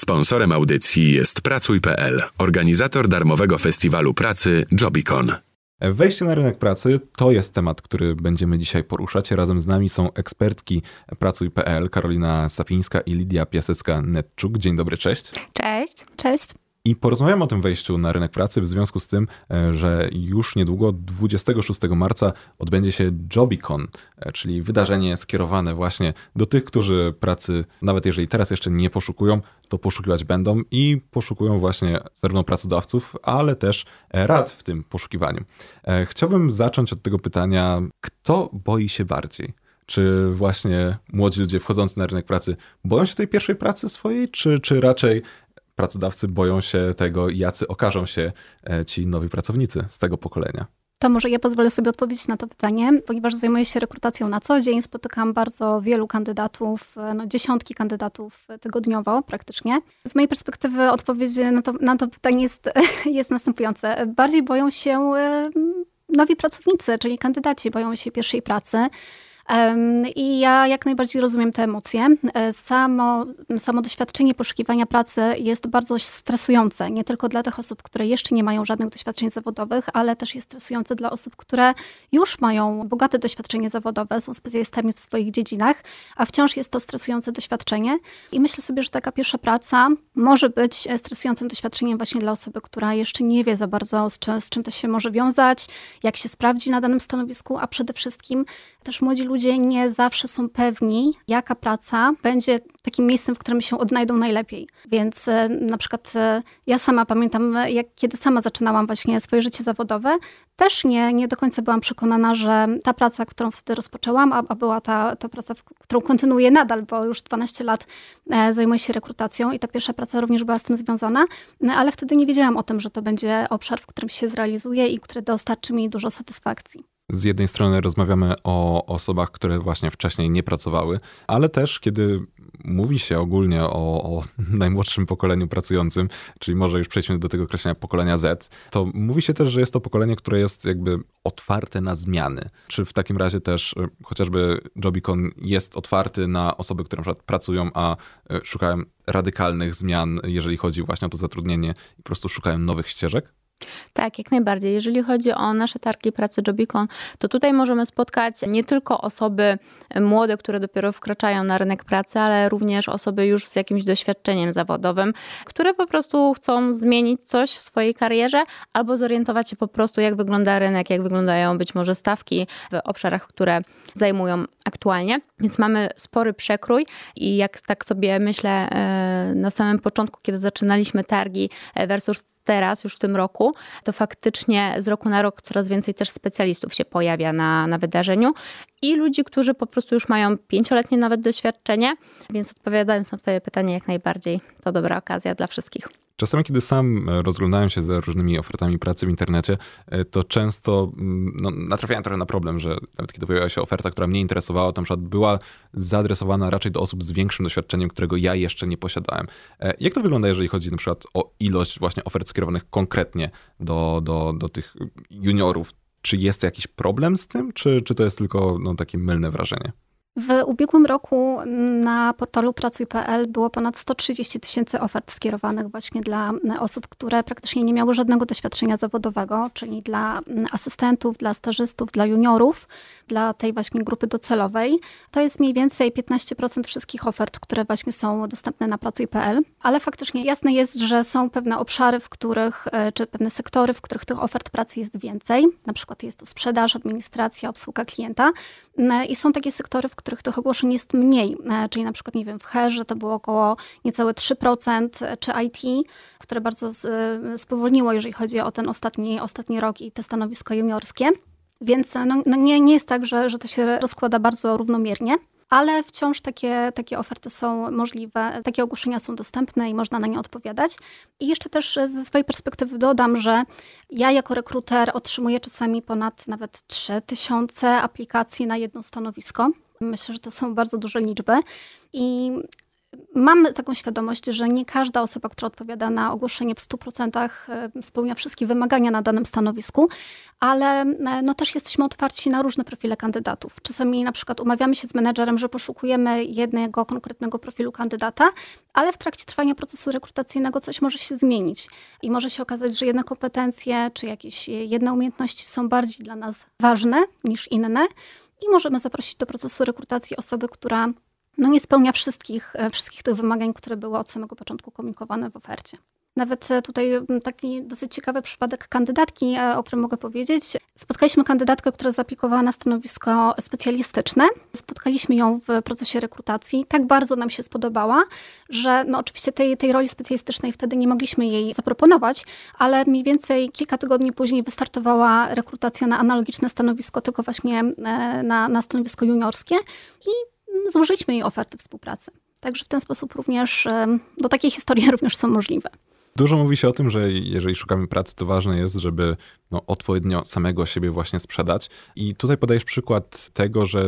Sponsorem audycji jest Pracuj.pl, organizator darmowego festiwalu pracy Jobicon. Wejście na rynek pracy to jest temat, który będziemy dzisiaj poruszać. Razem z nami są ekspertki Pracuj.pl, Karolina Sapińska i Lidia Piasecka-Netczuk. Dzień dobry, cześć. Cześć. Cześć. I porozmawiamy o tym wejściu na rynek pracy w związku z tym, że już niedługo 26 marca odbędzie się Jobicon, czyli wydarzenie skierowane właśnie do tych, którzy pracy, nawet jeżeli teraz jeszcze nie poszukują, to poszukiwać będą i poszukują właśnie zarówno pracodawców, ale też rad w tym poszukiwaniu. Chciałbym zacząć od tego pytania, kto boi się bardziej? Czy właśnie młodzi ludzie wchodzący na rynek pracy boją się tej pierwszej pracy swojej, czy raczej pracodawcy boją się tego, jacy okażą się ci nowi pracownicy z tego pokolenia? To może ja pozwolę sobie odpowiedzieć na to pytanie, ponieważ zajmuję się rekrutacją na co dzień. Spotykam bardzo wielu kandydatów, dziesiątki kandydatów tygodniowo praktycznie. Z mojej perspektywy odpowiedź na to pytanie jest następujące. Bardziej boją się nowi pracownicy, czyli kandydaci, boją się pierwszej pracy. I ja jak najbardziej rozumiem te emocje. Samo doświadczenie poszukiwania pracy jest bardzo stresujące. Nie tylko dla tych osób, które jeszcze nie mają żadnych doświadczeń zawodowych, ale też jest stresujące dla osób, które już mają bogate doświadczenie zawodowe, są specjalistami w swoich dziedzinach, a wciąż jest to stresujące doświadczenie. I myślę sobie, że taka pierwsza praca może być stresującym doświadczeniem właśnie dla osoby, która jeszcze nie wie za bardzo, z czym to się może wiązać, jak się sprawdzi na danym stanowisku, a przede wszystkim też młodzi ludzie nie zawsze są pewni, jaka praca będzie takim miejscem, w którym się odnajdą najlepiej. Więc na przykład ja sama pamiętam, kiedy sama zaczynałam właśnie swoje życie zawodowe, też nie do końca byłam przekonana, że ta praca, którą wtedy rozpoczęłam, a była ta praca, którą kontynuuję nadal, bo już 12 lat zajmuję się rekrutacją i ta pierwsza praca również była z tym związana, ale wtedy nie wiedziałam o tym, że to będzie obszar, w którym się zrealizuję i który dostarczy mi dużo satysfakcji. Z jednej strony rozmawiamy o osobach, które właśnie wcześniej nie pracowały, ale też kiedy mówi się ogólnie o najmłodszym pokoleniu pracującym, czyli może już przejdźmy do tego określenia pokolenia Z, to mówi się też, że jest to pokolenie, które jest jakby otwarte na zmiany. Czy w takim razie też chociażby Jobicon jest otwarty na osoby, które na przykład pracują, a szukają radykalnych zmian, jeżeli chodzi właśnie o to zatrudnienie i po prostu szukają nowych ścieżek? Tak, jak najbardziej. Jeżeli chodzi o nasze targi pracy Jobicon, to tutaj możemy spotkać nie tylko osoby młode, które dopiero wkraczają na rynek pracy, ale również osoby już z jakimś doświadczeniem zawodowym, które po prostu chcą zmienić coś w swojej karierze albo zorientować się po prostu, jak wygląda rynek, jak wyglądają być może stawki w obszarach, które zajmują aktualnie. Więc mamy spory przekrój i jak tak sobie myślę na samym początku, kiedy zaczynaliśmy targi versus teraz, już w tym roku, to faktycznie z roku na rok coraz więcej też specjalistów się pojawia na wydarzeniu i ludzi, którzy po prostu już mają 5-letnie nawet doświadczenie, więc odpowiadając na twoje pytanie, jak najbardziej to dobra okazja dla wszystkich. Czasami, kiedy sam rozglądałem się za różnymi ofertami pracy w internecie, to często natrafiałem trochę na problem, że nawet kiedy pojawiła się oferta, która mnie interesowała, to na przykład była zaadresowana raczej do osób z większym doświadczeniem, którego ja jeszcze nie posiadałem. Jak to wygląda, jeżeli chodzi na przykład o ilość właśnie ofert skierowanych konkretnie do tych juniorów? Czy jest jakiś problem z tym, czy to jest tylko takie mylne wrażenie? W ubiegłym roku na portalu Pracuj.pl było ponad 130 000 ofert skierowanych właśnie dla osób, które praktycznie nie miały żadnego doświadczenia zawodowego, czyli dla asystentów, dla stażystów, dla juniorów, dla tej właśnie grupy docelowej. To jest mniej więcej 15% wszystkich ofert, które właśnie są dostępne na Pracuj.pl, ale faktycznie jasne jest, że są pewne obszary, czy pewne sektory, w których tych ofert pracy jest więcej. Na przykład jest to sprzedaż, administracja, obsługa klienta i są takie sektory, w których tych ogłoszeń jest mniej, czyli na przykład, nie wiem, w HR-ze to było około niecałe 3%, czy IT, które bardzo spowolniło, jeżeli chodzi o ten ostatni rok i te stanowisko juniorskie. Więc nie jest tak, że to się rozkłada bardzo równomiernie, ale wciąż takie oferty są możliwe, takie ogłoszenia są dostępne i można na nie odpowiadać. I jeszcze też ze swojej perspektywy dodam, że ja jako rekruter otrzymuję czasami ponad nawet 3000 aplikacji na jedno stanowisko. Myślę, że to są bardzo duże liczby i Mamy taką świadomość, że nie każda osoba, która odpowiada na ogłoszenie w 100% spełnia wszystkie wymagania na danym stanowisku, ale też jesteśmy otwarci na różne profile kandydatów. Czasami na przykład umawiamy się z menedżerem, że poszukujemy jednego konkretnego profilu kandydata, ale w trakcie trwania procesu rekrutacyjnego coś może się zmienić i może się okazać, że jedne kompetencje czy jakieś jedne umiejętności są bardziej dla nas ważne niż inne i możemy zaprosić do procesu rekrutacji osobę, która nie spełnia wszystkich tych wymagań, które były od samego początku komunikowane w ofercie. Nawet tutaj taki dosyć ciekawy przypadek kandydatki, o którym mogę powiedzieć. Spotkaliśmy kandydatkę, która zaaplikowała na stanowisko specjalistyczne. Spotkaliśmy ją w procesie rekrutacji. Tak bardzo nam się spodobała, że oczywiście tej roli specjalistycznej wtedy nie mogliśmy jej zaproponować, ale mniej więcej kilka tygodni później wystartowała rekrutacja na analogiczne stanowisko, tylko właśnie na stanowisko juniorskie i złożyliśmy jej ofertę współpracy. Także w ten sposób również takie historie również są możliwe. Dużo mówi się o tym, że jeżeli szukamy pracy, to ważne jest, żeby odpowiednio samego siebie właśnie sprzedać. I tutaj podajesz przykład tego, że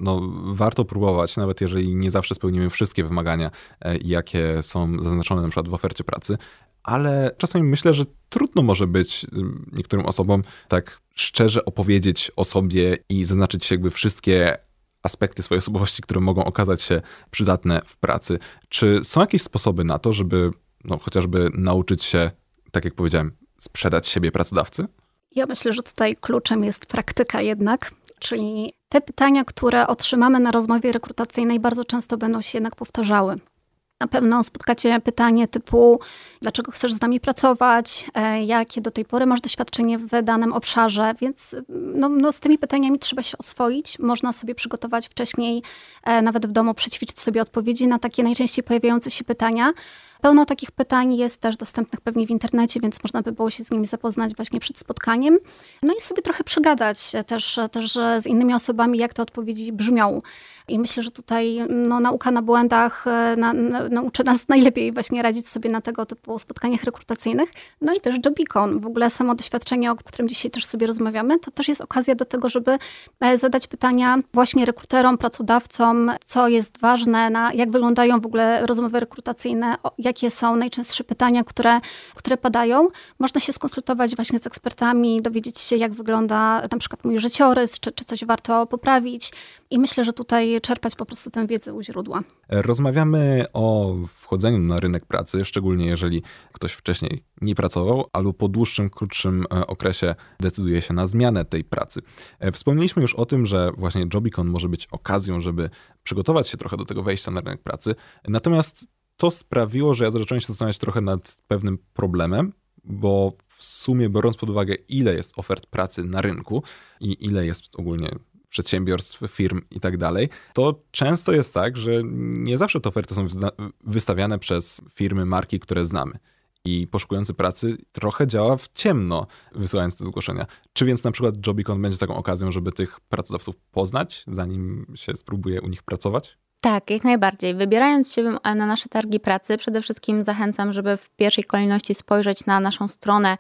warto próbować, nawet jeżeli nie zawsze spełnimy wszystkie wymagania, jakie są zaznaczone na przykład w ofercie pracy. Ale czasami myślę, że trudno może być niektórym osobom tak szczerze opowiedzieć o sobie i zaznaczyć jakby wszystkie aspekty swojej osobowości, które mogą okazać się przydatne w pracy. Czy są jakieś sposoby na to, żeby chociażby nauczyć się, tak jak powiedziałem, sprzedać siebie pracodawcy? Ja myślę, że tutaj kluczem jest praktyka jednak, czyli te pytania, które otrzymamy na rozmowie rekrutacyjnej, bardzo często będą się jednak powtarzały. Na pewno spotkacie pytanie typu, dlaczego chcesz z nami pracować, jakie do tej pory masz doświadczenie w danym obszarze, więc z tymi pytaniami trzeba się oswoić. Można sobie przygotować wcześniej, nawet w domu przećwiczyć sobie odpowiedzi na takie najczęściej pojawiające się pytania. Pełno takich pytań jest też dostępnych pewnie w internecie, więc można by było się z nimi zapoznać właśnie przed spotkaniem. I sobie trochę przegadać też z innymi osobami, jak te odpowiedzi brzmią. I myślę, że tutaj nauka na błędach nauczy nas najlepiej właśnie radzić sobie na tego typu spotkaniach rekrutacyjnych. I też Jobicon, w ogóle samo doświadczenie, o którym dzisiaj też sobie rozmawiamy, to też jest okazja do tego, żeby zadać pytania właśnie rekruterom, pracodawcom, co jest ważne, jak wyglądają w ogóle rozmowy rekrutacyjne, jakie są najczęstsze pytania, które padają. Można się skonsultować właśnie z ekspertami, dowiedzieć się, jak wygląda na przykład mój życiorys, czy coś warto poprawić. I myślę, że tutaj czerpać po prostu tę wiedzę u źródła. Rozmawiamy o wchodzeniu na rynek pracy, szczególnie jeżeli ktoś wcześniej nie pracował albo po dłuższym, krótszym okresie decyduje się na zmianę tej pracy. Wspomnieliśmy już o tym, że właśnie Jobicon może być okazją, żeby przygotować się trochę do tego wejścia na rynek pracy. Natomiast to sprawiło, że ja zacząłem się zastanawiać trochę nad pewnym problemem, bo w sumie biorąc pod uwagę, ile jest ofert pracy na rynku i ile jest ogólnie przedsiębiorstw, firm i tak dalej, to często jest tak, że nie zawsze te oferty są wystawiane przez firmy, marki, które znamy. I poszukujący pracy trochę działa w ciemno, wysyłając te zgłoszenia. Czy więc na przykład Jobicon będzie taką okazją, żeby tych pracodawców poznać, zanim się spróbuje u nich pracować? Tak, jak najbardziej. Wybierając się na nasze targi pracy, przede wszystkim zachęcam, żeby w pierwszej kolejności spojrzeć na naszą stronę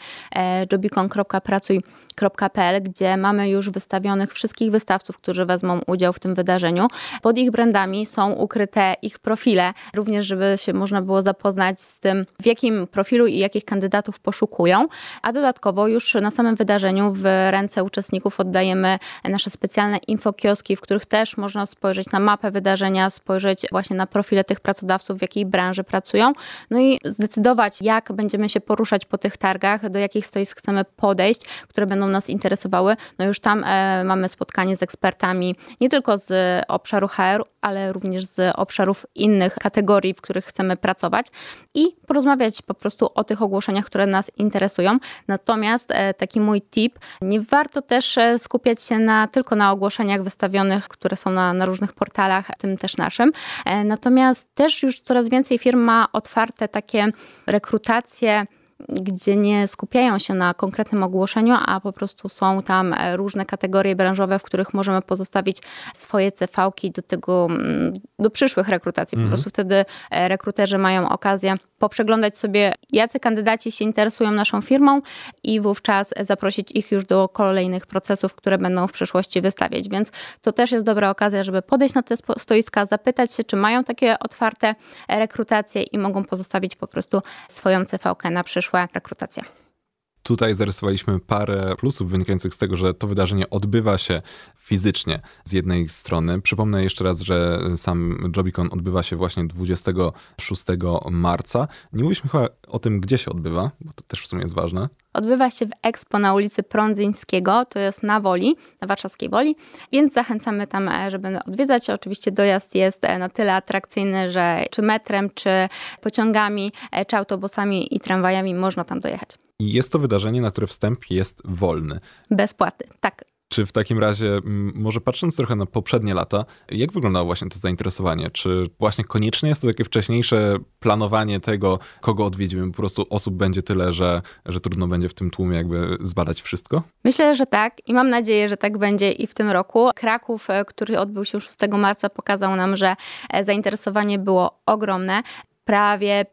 jobicon.pracuj.pl, gdzie mamy już wystawionych wszystkich wystawców, którzy wezmą udział w tym wydarzeniu. Pod ich brandami są ukryte ich profile, również żeby się można było zapoznać z tym, w jakim profilu i jakich kandydatów poszukują. A dodatkowo już na samym wydarzeniu w ręce uczestników oddajemy nasze specjalne infokioski, w których też można spojrzeć na mapę wydarzenia, spojrzeć właśnie na profile tych pracodawców, w jakiej branży pracują, i zdecydować, jak będziemy się poruszać po tych targach, do jakich stoisk chcemy podejść, które będą nas interesowały. Już tam mamy spotkanie z ekspertami, nie tylko z obszaru HR, ale również z obszarów innych kategorii, w których chcemy pracować i porozmawiać po prostu o tych ogłoszeniach, które nas interesują. Natomiast taki mój tip, nie warto też skupiać się tylko na ogłoszeniach wystawionych, które są na różnych portalach, w tym też naszym. Natomiast też już coraz więcej firm ma otwarte takie rekrutacje gdzie nie skupiają się na konkretnym ogłoszeniu, a po prostu są tam różne kategorie branżowe, w których możemy pozostawić swoje CV-ki do przyszłych rekrutacji. Po prostu wtedy rekruterzy mają okazję poprzeglądać sobie, jacy kandydaci się interesują naszą firmą i wówczas zaprosić ich już do kolejnych procesów, które będą w przyszłości wystawiać. Więc to też jest dobra okazja, żeby podejść na te stoiska, zapytać się, czy mają takie otwarte rekrutacje i mogą pozostawić po prostu swoją CV-kę na przyszłe rekrutacje. Tutaj zarysowaliśmy parę plusów wynikających z tego, że to wydarzenie odbywa się fizycznie z jednej strony. Przypomnę jeszcze raz, że sam JobiCon odbywa się właśnie 26 marca. Nie mówiliśmy chyba o tym, gdzie się odbywa, bo to też w sumie jest ważne. Odbywa się w Expo na ulicy Prądzyńskiego, to jest na Woli, na warszawskiej Woli, więc zachęcamy tam, żeby odwiedzać. Oczywiście dojazd jest na tyle atrakcyjny, że czy metrem, czy pociągami, czy autobusami i tramwajami można tam dojechać. I jest to wydarzenie, na które wstęp jest wolny. Bez płaty, tak. Czy w takim razie, może patrząc trochę na poprzednie lata, jak wyglądało właśnie to zainteresowanie? Czy właśnie koniecznie jest to takie wcześniejsze planowanie tego, kogo odwiedzimy? Po prostu osób będzie tyle, że trudno będzie w tym tłumie jakby zbadać wszystko? Myślę, że tak i mam nadzieję, że tak będzie i w tym roku. Kraków, który odbył się 6 marca, pokazał nam, że zainteresowanie było ogromne. Prawie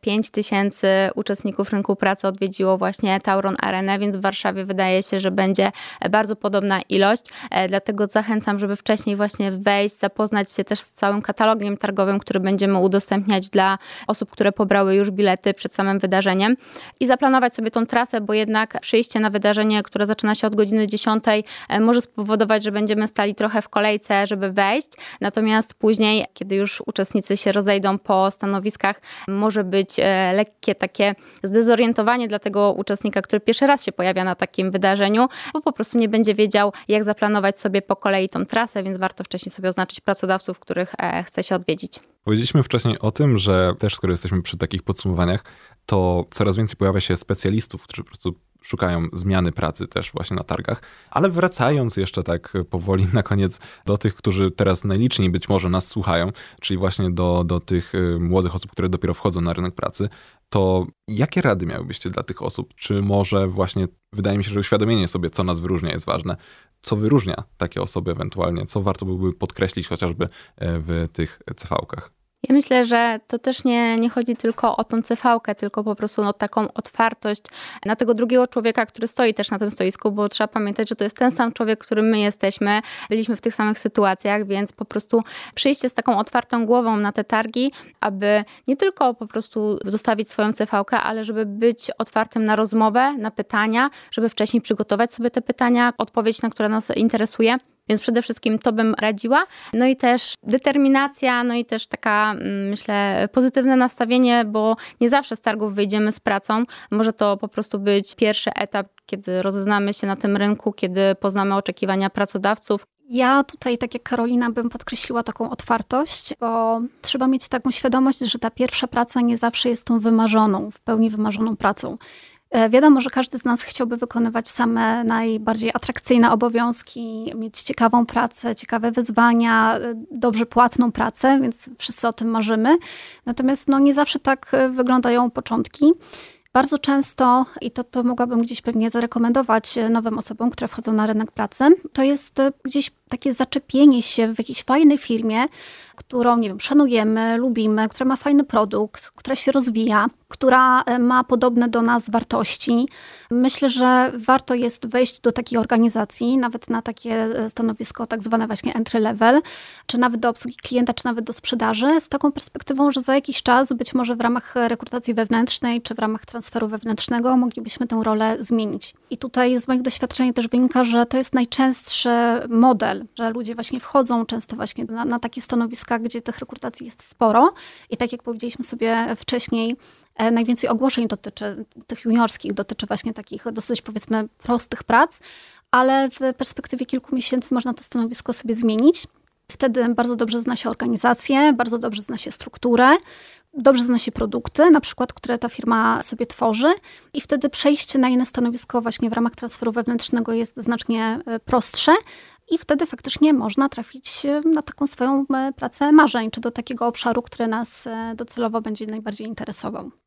5000 uczestników rynku pracy odwiedziło właśnie Tauron Arenę, więc w Warszawie wydaje się, że będzie bardzo podobna ilość. Dlatego zachęcam, żeby wcześniej właśnie wejść, zapoznać się też z całym katalogiem targowym, który będziemy udostępniać dla osób, które pobrały już bilety przed samym wydarzeniem i zaplanować sobie tą trasę, bo jednak przyjście na wydarzenie, które zaczyna się od godziny 10, może spowodować, że będziemy stali trochę w kolejce, żeby wejść. Natomiast później, kiedy już uczestnicy się rozejdą po stanowiskach, może być lekkie takie zdezorientowanie dla tego uczestnika, który pierwszy raz się pojawia na takim wydarzeniu, bo po prostu nie będzie wiedział, jak zaplanować sobie po kolei tą trasę, więc warto wcześniej sobie oznaczyć pracodawców, których chce się odwiedzić. Powiedzieliśmy wcześniej o tym, że też skoro jesteśmy przy takich podsumowaniach, to coraz więcej pojawia się specjalistów, którzy po prostu szukają zmiany pracy też właśnie na targach. Ale wracając jeszcze tak powoli na koniec do tych, którzy teraz najliczniej być może nas słuchają, czyli właśnie do tych młodych osób, które dopiero wchodzą na rynek pracy, to jakie rady miałybyście dla tych osób? Czy może właśnie, wydaje mi się, że uświadomienie sobie, co nas wyróżnia, jest ważne. Co wyróżnia takie osoby ewentualnie? Co warto byłoby podkreślić chociażby w tych CV-kach? Ja myślę, że to też nie chodzi tylko o tą CV-kę, tylko po prostu o taką otwartość na tego drugiego człowieka, który stoi też na tym stoisku, bo trzeba pamiętać, że to jest ten sam człowiek, którym my jesteśmy. Byliśmy w tych samych sytuacjach, więc po prostu przyjście z taką otwartą głową na te targi, aby nie tylko po prostu zostawić swoją CV-kę, ale żeby być otwartym na rozmowę, na pytania, żeby wcześniej przygotować sobie te pytania, odpowiedź na które nas interesuje. Więc przede wszystkim to bym radziła. No i też determinacja, no i też taka, myślę, pozytywne nastawienie, bo nie zawsze z targów wyjdziemy z pracą. Może to po prostu być pierwszy etap, kiedy rozeznamy się na tym rynku, kiedy poznamy oczekiwania pracodawców. Ja tutaj, tak jak Karolina, bym podkreśliła taką otwartość, bo trzeba mieć taką świadomość, że ta pierwsza praca nie zawsze jest tą wymarzoną, w pełni wymarzoną pracą. Wiadomo, że każdy z nas chciałby wykonywać same najbardziej atrakcyjne obowiązki, mieć ciekawą pracę, ciekawe wyzwania, dobrze płatną pracę, więc wszyscy o tym marzymy. Natomiast nie zawsze tak wyglądają początki. Bardzo często, i to mogłabym gdzieś pewnie zarekomendować nowym osobom, które wchodzą na rynek pracy, to jest gdzieś takie zaczepienie się w jakiejś fajnej firmie, którą, nie wiem, szanujemy, lubimy, która ma fajny produkt, która się rozwija, która ma podobne do nas wartości. Myślę, że warto jest wejść do takiej organizacji, nawet na takie stanowisko tak zwane właśnie entry level, czy nawet do obsługi klienta, czy nawet do sprzedaży, z taką perspektywą, że za jakiś czas, być może w ramach rekrutacji wewnętrznej, czy w ramach transferu wewnętrznego moglibyśmy tę rolę zmienić. I tutaj z moich doświadczeń też wynika, że to jest najczęstszy model, że ludzie właśnie wchodzą często właśnie na takie stanowiska, gdzie tych rekrutacji jest sporo i tak jak powiedzieliśmy sobie wcześniej, najwięcej ogłoszeń dotyczy tych juniorskich, dotyczy właśnie takich dosyć, powiedzmy, prostych prac, ale w perspektywie kilku miesięcy można to stanowisko sobie zmienić. Wtedy bardzo dobrze zna się organizację, bardzo dobrze zna się strukturę, dobrze zna się produkty, na przykład, które ta firma sobie tworzy i wtedy przejście na inne stanowisko właśnie w ramach transferu wewnętrznego jest znacznie prostsze i wtedy faktycznie można trafić na taką swoją pracę marzeń, czy do takiego obszaru, który nas docelowo będzie najbardziej interesował.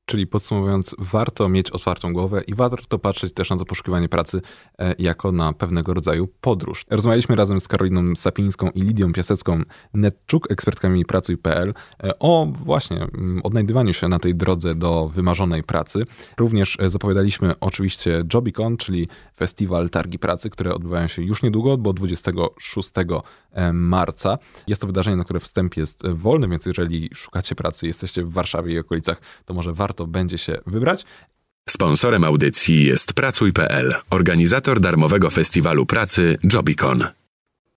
Czyli podsumowując, warto mieć otwartą głowę i warto patrzeć też na to poszukiwanie pracy jako na pewnego rodzaju podróż. Rozmawialiśmy razem z Karoliną Sapińską i Lidią Piasecką-Netczuk, ekspertkami Pracuj.pl, o właśnie odnajdywaniu się na tej drodze do wymarzonej pracy. Również zapowiadaliśmy oczywiście JobiCon, czyli festiwal Targi Pracy, które odbywają się już niedługo, bo 26 marca. Jest to wydarzenie, na które wstęp jest wolny, więc jeżeli szukacie pracy, jesteście w Warszawie i okolicach, to może warto będzie się wybrać. Sponsorem audycji jest Pracuj.pl, organizator darmowego festiwalu pracy JobiCon.